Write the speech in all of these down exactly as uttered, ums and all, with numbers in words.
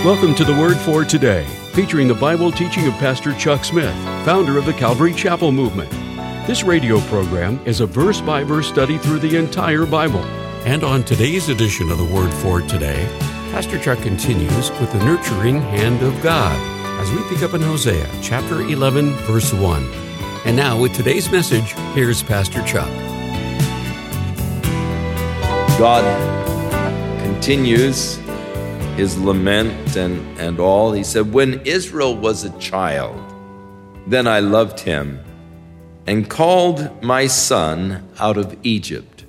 Welcome to the Word for Today, featuring the Bible teaching of Pastor Chuck Smith, founder of the Calvary Chapel Movement. This radio program is a verse-by-verse study through the entire Bible. And on today's edition of the Word for Today, Pastor Chuck continues with the nurturing hand of God as we pick up in Hosea chapter eleven, verse one. And now with today's message, here's Pastor Chuck. God continues his lament and, and all. He said, when Israel was a child, then I loved him and called my son out of Egypt.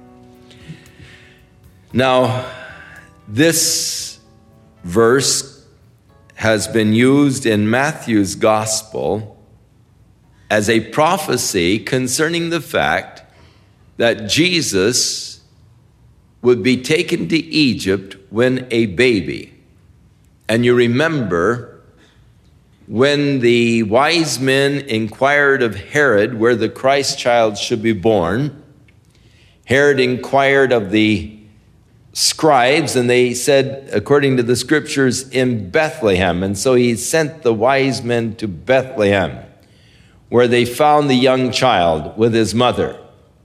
Now, this verse has been used in Matthew's gospel as a prophecy concerning the fact that Jesus would be taken to Egypt when a baby. And you remember when the wise men inquired of Herod where the Christ child should be born, Herod inquired of the scribes, and they said, according to the scriptures, in Bethlehem. And so he sent the wise men to Bethlehem, where they found the young child with his mother.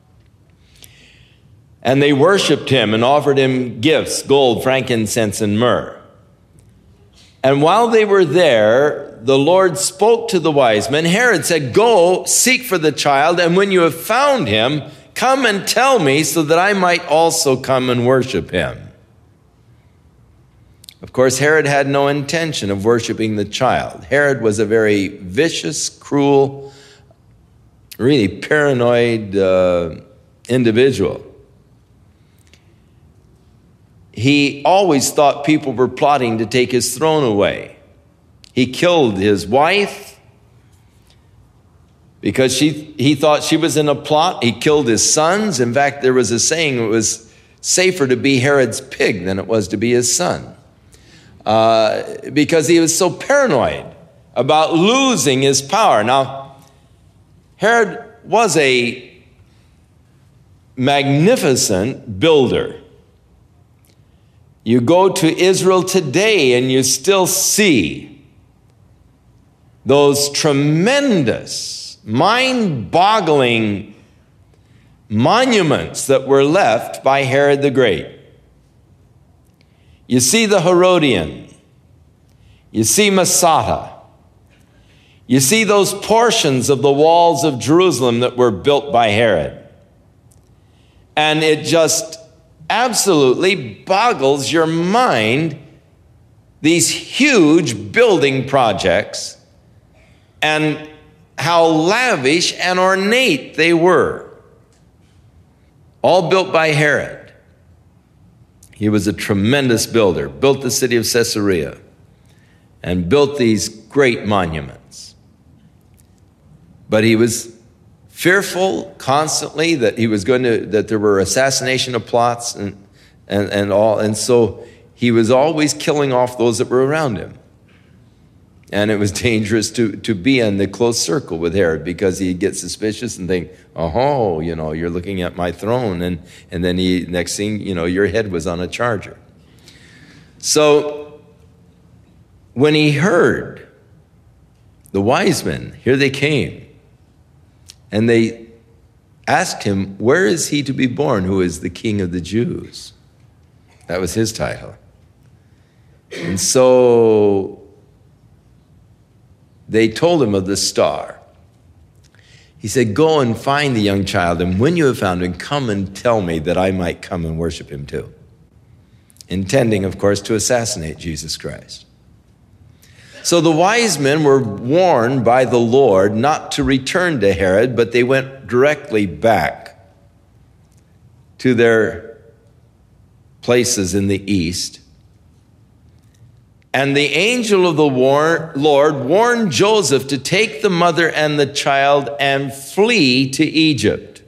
And they worshiped him and offered him gifts, gold, frankincense, and myrrh. And while they were there, the Lord spoke to the wise men. Herod said, go, seek for the child, and when you have found him, come and tell me so that I might also come and worship him. Of course, Herod had no intention of worshiping the child. Herod was a very vicious, cruel, really paranoid uh, individual. He always thought people were plotting to take his throne away. He killed his wife because she, he thought she was in a plot. He killed his sons. In fact, there was a saying, it was safer to be Herod's pig than it was to be his son. Uh, because he was so paranoid about losing his power. Now, Herod was a magnificent builder. You go to Israel today and you still see those tremendous, mind-boggling monuments that were left by Herod the Great. You see the Herodian. You see Masada. You see those portions of the walls of Jerusalem that were built by Herod. And it just absolutely boggles your mind, these huge building projects and how lavish and ornate they were. All built by Herod. He was a tremendous builder, built the city of Caesarea and built these great monuments. But he was fearful constantly that he was going to, that there were assassination plots and, and, and all. And so he was always killing off those that were around him. And it was dangerous to, to be in the close circle with Herod because he'd get suspicious and think, oh, you know, you're looking at my throne. And, and then he, next thing, you know, your head was on a charger. So when he heard the wise men, here they came. And they asked him, where is he to be born who is the King of the Jews? That was his title. And so they told him of the star. He said, go and find the young child, and when you have found him, come and tell me that I might come and worship him too. Intending, of course, to assassinate Jesus Christ. So the wise men were warned by the Lord not to return to Herod, but they went directly back to their places in the east. And the angel of the war- Lord warned Joseph to take the mother and the child and flee to Egypt.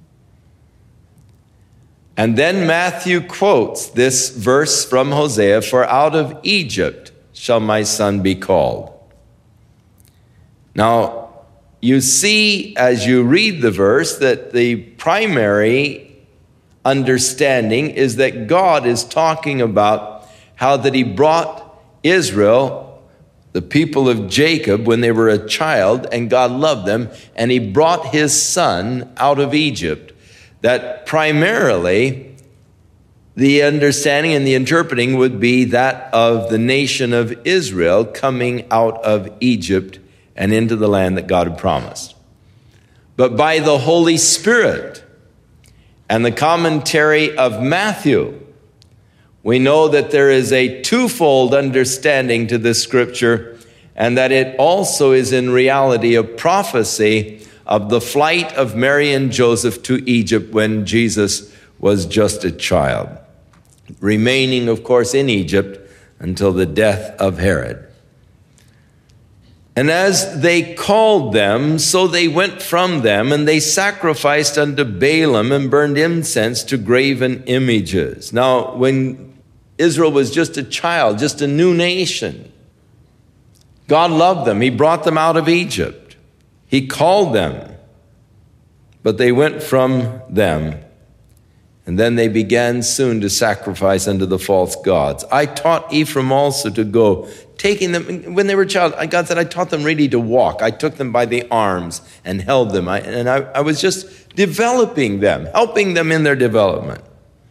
And then Matthew quotes this verse from Hosea, for out of Egypt shall my son be called. Now, you see as you read the verse that the primary understanding is that God is talking about how that he brought Israel, the people of Jacob, when they were a child, and God loved them, and he brought his son out of Egypt. That primarily the understanding and the interpreting would be that of the nation of Israel coming out of Egypt and into the land that God had promised. But by the Holy Spirit and the commentary of Matthew, we know that there is a twofold understanding to this scripture, and that it also is in reality a prophecy of the flight of Mary and Joseph to Egypt when Jesus was just a child, remaining, of course, in Egypt until the death of Herod. And as they called them, so they went from them, and they sacrificed unto Balaam and burned incense to graven images. Now, when Israel was just a child, just a new nation, God loved them. He brought them out of Egypt. He called them, but they went from them. And then they began soon to sacrifice unto the false gods. I taught Ephraim also to go, taking them, when they were a child, God said, I taught them really to walk. I took them by the arms and held them. I, and I, I was just developing them, helping them in their development.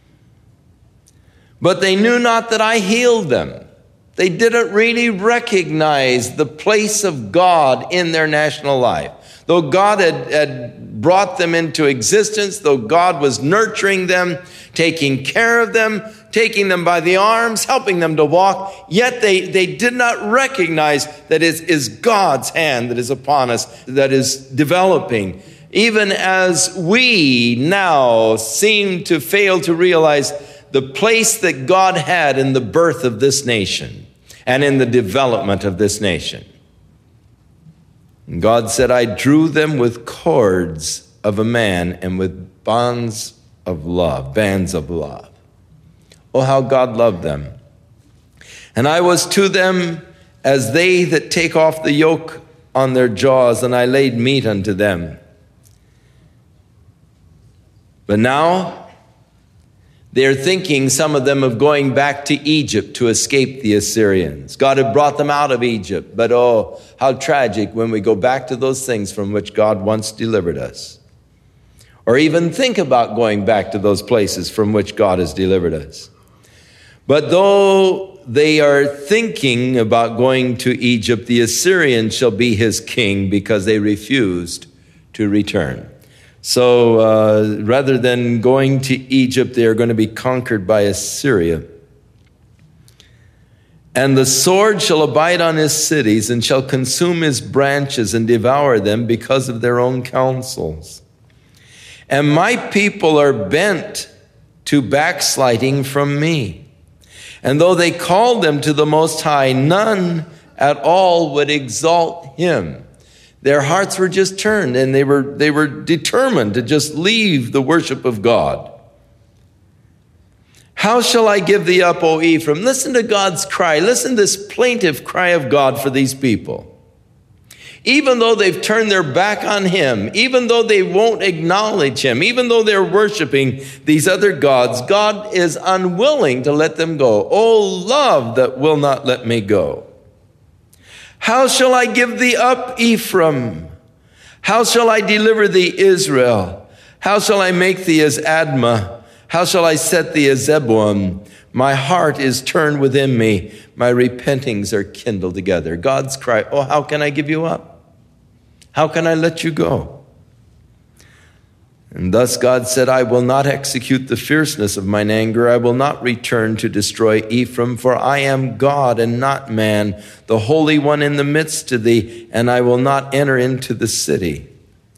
But they knew not that I healed them. They didn't really recognize the place of God in their national life. Though God had, had brought them into existence, though God was nurturing them, taking care of them, taking them by the arms, helping them to walk, yet they, they did not recognize that it is God's hand that is upon us, that is developing. Even as we now seem to fail to realize the place that God had in the birth of this nation and in the development of this nation. And God said, I drew them with cords of a man and with bonds of love, bands of love. Oh, how God loved them. And I was to them as they that take off the yoke on their jaws, and I laid meat unto them. But now they're thinking, some of them, of going back to Egypt to escape the Assyrians. God had brought them out of Egypt, but oh, how tragic when we go back to those things from which God once delivered us. Or even think about going back to those places from which God has delivered us. But though they are thinking about going to Egypt, the Assyrian shall be his king, because they refused to return. So uh, rather than going to Egypt, they are going to be conquered by Assyria. And the sword shall abide on his cities, and shall consume his branches and devour them because of their own counsels. And my people are bent to backsliding from me. And though they called them to the Most High, none at all would exalt him. Their hearts were just turned, and they were, they were determined to just leave the worship of God. How shall I give thee up, O Ephraim? Listen to God's cry. Listen to this plaintive cry of God for these people. Even though they've turned their back on him, even though they won't acknowledge him, even though they're worshiping these other gods, God is unwilling to let them go. Oh, love that will not let me go. How shall I give thee up, Ephraim? How shall I deliver thee, Israel? How shall I make thee as Admah? How shall I set thee as Zebulun? My heart is turned within me. My repentings are kindled together. God's cry, oh, how can I give you up? How can I let you go? And thus God said, I will not execute the fierceness of mine anger. I will not return to destroy Ephraim, for I am God and not man, the Holy One in the midst of thee, and I will not enter into the city.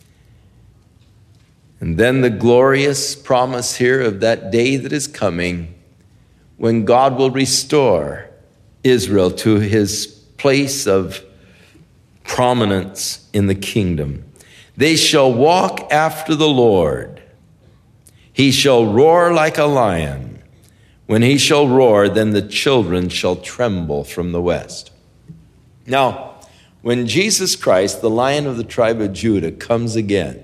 And then the glorious promise here of that day that is coming, when God will restore Israel to his place of prominence in the kingdom. They shall walk after the Lord. He shall roar like a lion. When he shall roar, then the children shall tremble from the west. Now, when Jesus Christ, the Lion of the tribe of Judah, comes again,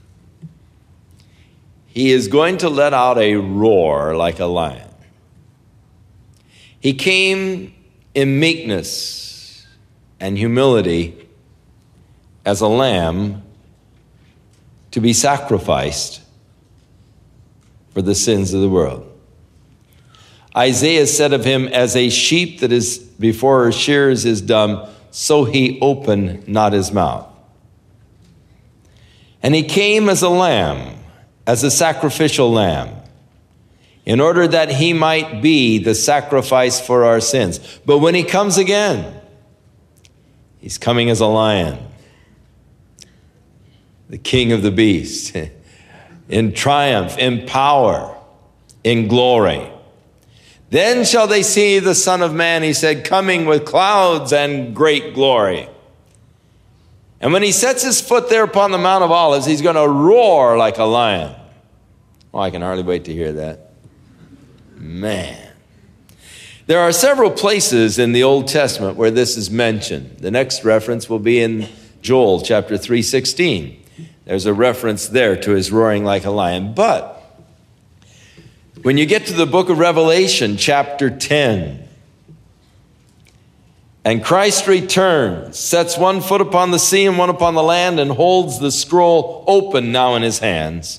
he is going to let out a roar like a lion. He came in meekness and humility as a lamb to be sacrificed for the sins of the world. Isaiah said of him, as a sheep that is before her shears is dumb, so he opened not his mouth. And he came as a lamb, as a sacrificial lamb, in order that he might be the sacrifice for our sins. But when he comes again, he's coming as a lion, the king of the beast, in triumph, in power, in glory. Then shall they see the Son of Man, he said, coming with clouds and great glory. And when he sets his foot there upon the Mount of Olives, he's going to roar like a lion. Oh, I can hardly wait to hear that. Man. There are several places in the Old Testament where this is mentioned. The next reference will be in Joel chapter three sixteen. There's a reference there to his roaring like a lion. But when you get to the book of Revelation, chapter ten, and Christ returns, sets one foot upon the sea and one upon the land, and holds the scroll open now in his hands.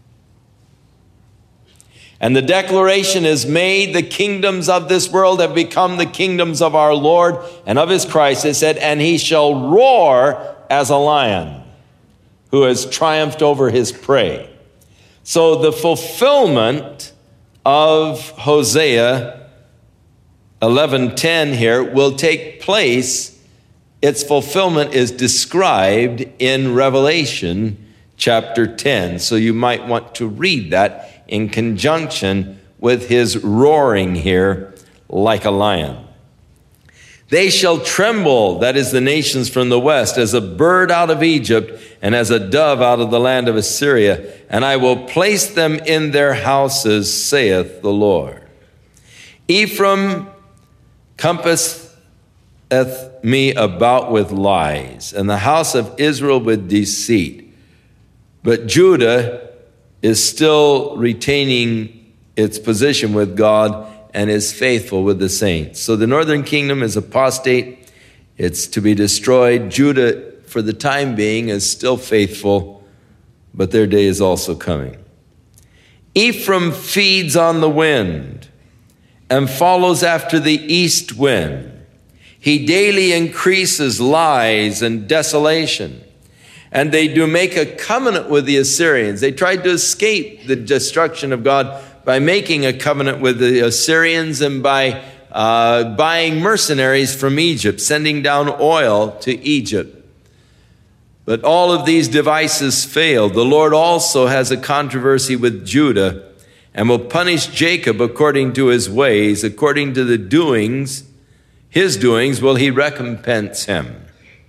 And the declaration is made, the kingdoms of this world have become the kingdoms of our Lord and of his Christ. It said, and he shall roar as a lion who has triumphed over his prey. So the fulfillment of Hosea eleven ten here will take place. Its fulfillment is described in Revelation chapter ten. So you might want to read that in conjunction with his roaring here like a lion. They shall tremble, that is the nations from the west, as a bird out of Egypt and as a dove out of the land of Assyria. And I will place them in their houses, saith the Lord. Ephraim compasseth me about with lies, and the house of Israel with deceit. But Judah is still retaining its position with God and is faithful with the saints. So the northern kingdom is apostate. It's to be destroyed. Judah, for the time being, is still faithful, but their day is also coming. Ephraim feeds on the wind and follows after the east wind. He daily increases lies and desolation. And they do make a covenant with the Assyrians. They tried to escape the destruction of God by making a covenant with the Assyrians and by uh, buying mercenaries from Egypt, sending down oil to Egypt. But all of these devices failed. The Lord also has a controversy with Judah and will punish Jacob according to his ways, according to the doings, his doings will he recompense him.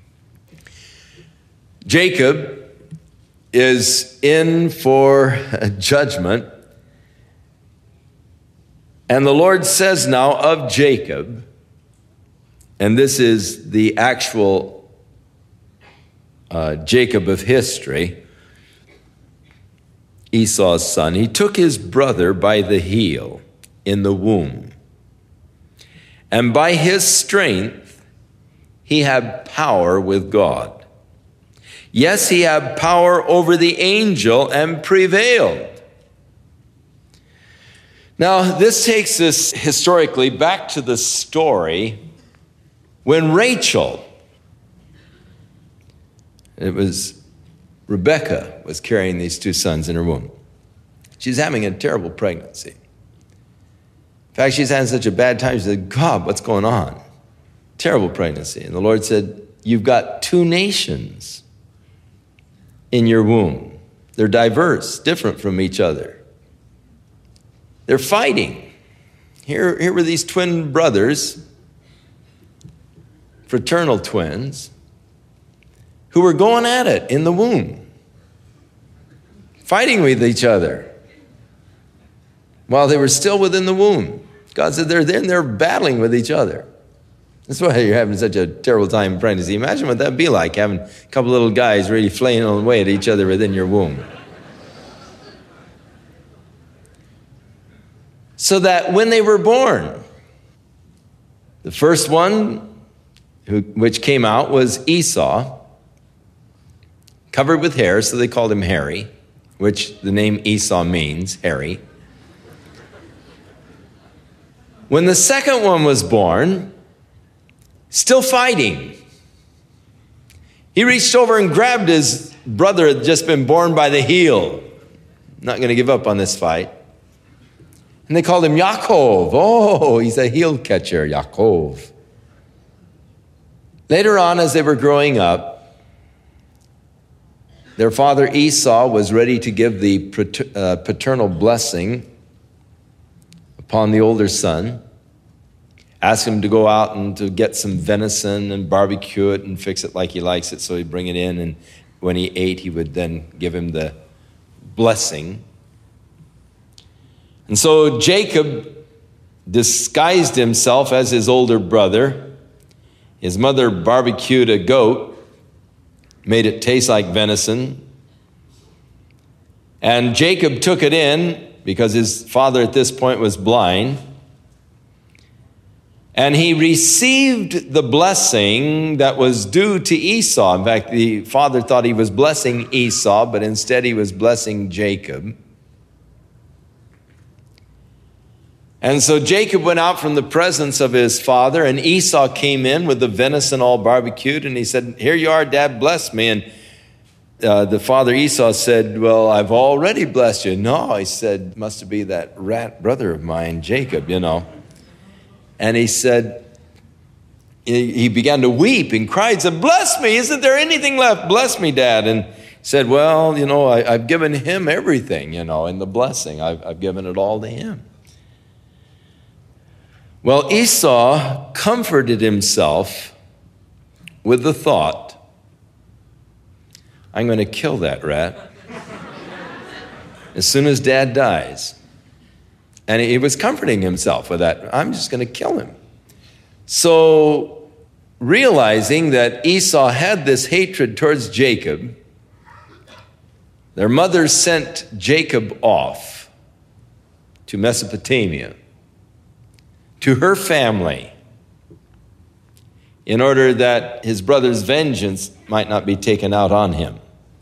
Jacob is in for judgment. And the Lord says now of Jacob, and this is the actual uh, Jacob of history, Esau's son, he took his brother by the heel in the womb. And by his strength, he had power with God. Yes, he had power over the angel and prevailed. Now, this takes us historically back to the story when Rachel, it was Rebecca, was carrying these two sons in her womb. She's having a terrible pregnancy. In fact, she's having such a bad time. She said, God, what's going on? Terrible pregnancy. And the Lord said, you've got two nations in your womb. They're diverse, different from each other. They're fighting. Here, here were these twin brothers, fraternal twins, who were going at it in the womb, fighting with each other while they were still within the womb. God said they're there and they're battling with each other. That's why you're having such a terrible time in pregnancy. Imagine what that'd be like, having a couple little guys really flaying away at each other within your womb. So that when they were born, The first one, who, which came out, was Esau, covered with hair, so they called him Hairy, which the name Esau means, hairy. When the second one was born, still fighting, he reached over and grabbed his brother who had just been born by the heel. Not going to give up on this fight. And they called him Yaakov. Oh, he's a heel catcher, Yaakov. Later on, as they were growing up, their father Esau was ready to give the paternal blessing upon the older son. Ask him to go out and to get some venison and barbecue it and fix it like he likes it, so he'd bring it in, and when he ate, he would then give him the blessing. And so Jacob disguised himself as his older brother. His mother barbecued a goat, made it taste like venison. And Jacob took it in because his father at this point was blind. And he received the blessing that was due to Esau. In fact, the father thought he was blessing Esau, but instead he was blessing Jacob. And so Jacob went out from the presence of his father, and Esau came in with the venison all barbecued, and he said, "Here you are, Dad, bless me." And uh, the father Esau said, "Well, I've already blessed you." "No," he said, "must be that rat brother of mine, Jacob, you know." And he said, he began to weep and cried, said, "Bless me, isn't there anything left? Bless me, Dad." And he said, "Well, you know, I, I've given him everything, you know, in the blessing. I've, I've given it all to him." Well, Esau comforted himself with the thought, "I'm going to kill that rat as soon as Dad dies." And he was comforting himself with that. I'm just going to kill him. So, realizing that Esau had this hatred towards Jacob, their mother sent Jacob off to Mesopotamia, to her family, in order that his brother's vengeance might not be taken out on him.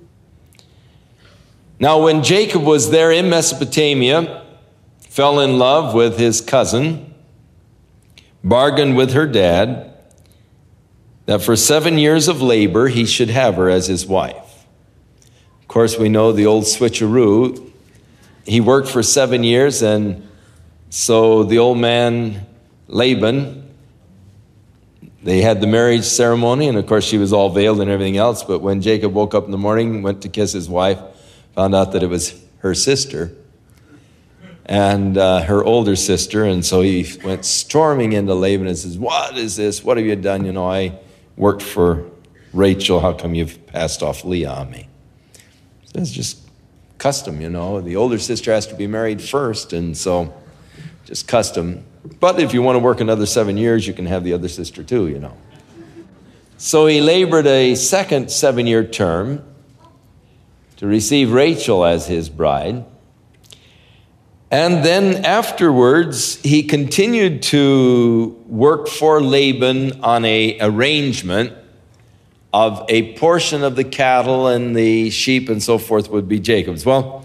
Now, when Jacob was there in Mesopotamia, fell in love with his cousin, bargained with her dad that for seven years of labor he should have her as his wife. Of course, we know the old switcheroo. He worked for seven years, and so the old man, Laban, they had the marriage ceremony, and of course she was all veiled and everything else, but when Jacob woke up in the morning, went to kiss his wife, found out that it was her sister, and uh, her older sister, and so he went storming into Laban and says, "What is this? What have you done? You know, I worked for Rachel. How come you've passed off Leah on me?" So it's just custom, you know. The older sister has to be married first, and so just custom. But if you want to work another seven years, you can have the other sister too, you know. So he labored a second seven-year term to receive Rachel as his bride. And then afterwards, he continued to work for Laban on an arrangement of a portion of the cattle and the sheep and so forth would be Jacob's. Well,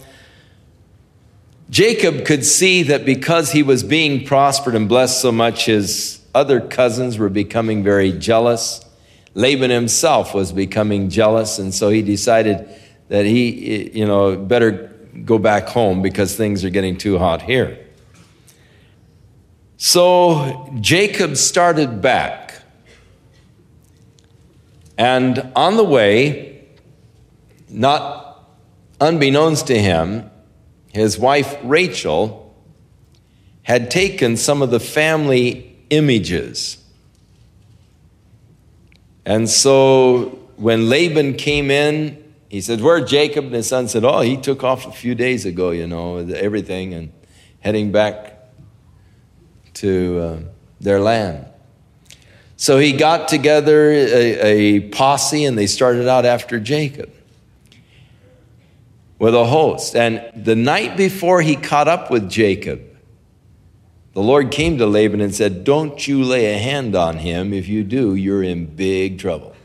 Jacob could see that because he was being prospered and blessed so much, his other cousins were becoming very jealous. Laban himself was becoming jealous, and so he decided that he, you know, better go back home because things are getting too hot here. So Jacob started back. And on the way, not unbeknownst to him, his wife Rachel had taken some of the family images. And so when Laban came in, he said, "Where's Jacob?" And his son said, "Oh, he took off a few days ago, you know, everything, and heading back to uh, their land." So he got together a, a posse, and they started out after Jacob with a host. And the night before he caught up with Jacob, The Lord came to Laban and said, don't you lay a hand on him. If you do, you're in big trouble.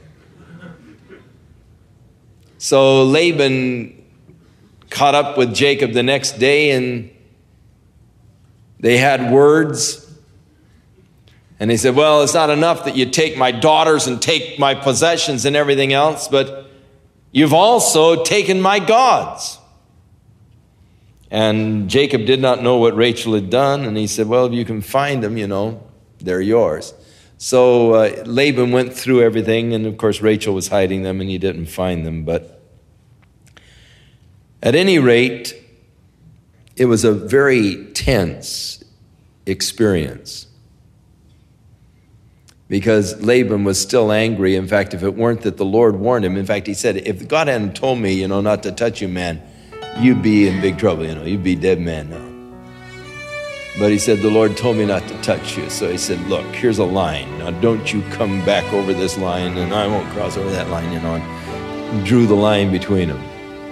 So Laban caught up with Jacob the next day, and they had words. And he said, well, it's not enough that you take my daughters and take my possessions and everything else, but you've also taken my gods. And Jacob did not know what Rachel had done, and he said, well, if you can find them, you know, they're yours. So uh, Laban went through everything, and of course Rachel was hiding them, and he didn't find them. But at any rate, it was a very tense experience because Laban was still angry. In fact, if it weren't that the Lord warned him, in fact, he said, if God hadn't told me, you know, not to touch you, man, you'd be in big trouble, you know, you'd be dead man now. But he said, the Lord told me not to touch you. So he said, look, here's a line. Now don't you come back over this line, and I won't cross over that line, you know, and drew the line between them.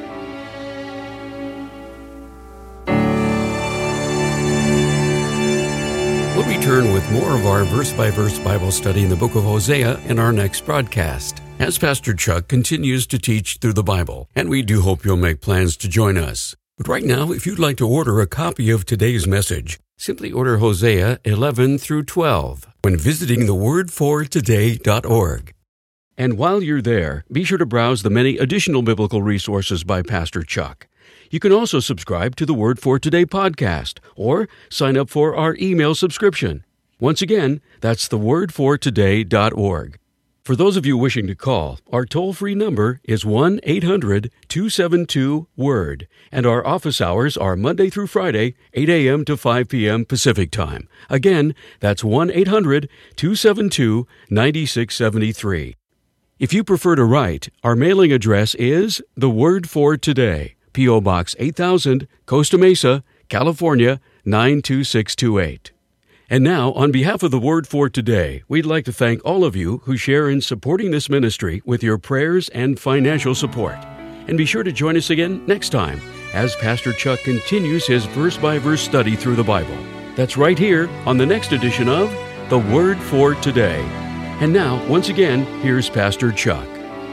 We'll return with more of our verse-by-verse Bible study in the book of Hosea in our next broadcast, as Pastor Chuck continues to teach through the Bible, and we do hope you'll make plans to join us. But right now, if you'd like to order a copy of today's message, simply order Hosea eleven through twelve when visiting the word for today dot org. And while you're there, be sure to browse the many additional biblical resources by Pastor Chuck. You can also subscribe to the Word for Today podcast or sign up for our email subscription. Once again, that's the word for today dot org. For those of you wishing to call, our toll-free number is one eight hundred two seven two word, and our office hours are Monday through Friday, eight a.m. to five p.m. Pacific Time. Again, that's one eight hundred two seven two nine six seven three. If you prefer to write, our mailing address is The Word for Today, P O. Box eight thousand, Costa Mesa, California, nine two six two eight. And now, on behalf of the Word for Today, we'd like to thank all of you who share in supporting this ministry with your prayers and financial support. And be sure to join us again next time as Pastor Chuck continues his verse-by-verse study through the Bible. That's right here on the next edition of The Word for Today. And now, once again, here's Pastor Chuck.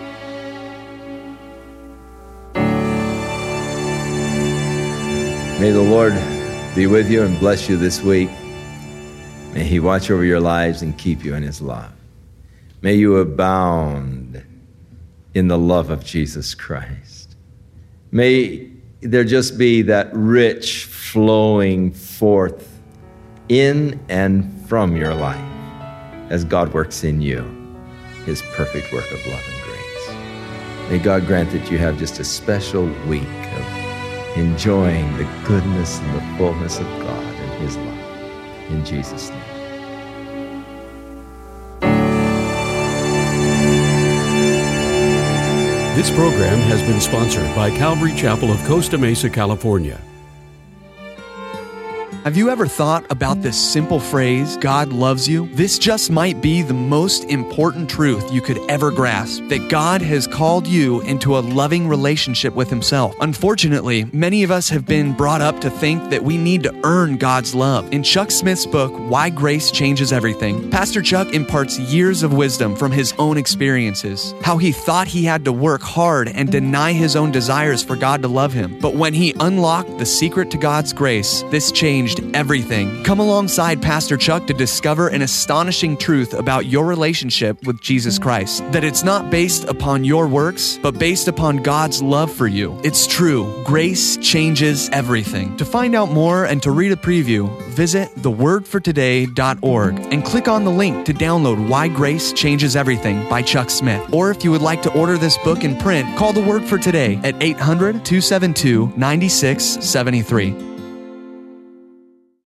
May the Lord be with you and bless you this week. May He watch over your lives and keep you in His love. May you abound in the love of Jesus Christ. May there just be that rich flowing forth in and from your life as God works in you His perfect work of love and grace. May God grant that you have just a special week of enjoying the goodness and the fullness of God and His love. In Jesus' name. This program has been sponsored by Calvary Chapel of Costa Mesa, California. Have you ever thought about this simple phrase, God loves you? This just might be the most important truth you could ever grasp, that God has called you into a loving relationship with Himself. Unfortunately, many of us have been brought up to think that we need to earn God's love. In Chuck Smith's book, Why Grace Changes Everything, Pastor Chuck imparts years of wisdom from his own experiences, how he thought he had to work hard and deny his own desires for God to love him. But when he unlocked the secret to God's grace, this changed everything. Come alongside Pastor Chuck to discover an astonishing truth about your relationship with Jesus Christ. That it's not based upon your works, but based upon God's love for you. It's true. Grace changes everything. To find out more and to read a preview, visit the word for today dot org and click on the link to download Why Grace Changes Everything by Chuck Smith. Or if you would like to order this book in print, call the Word for Today at eight hundred two seven two nine six seven three.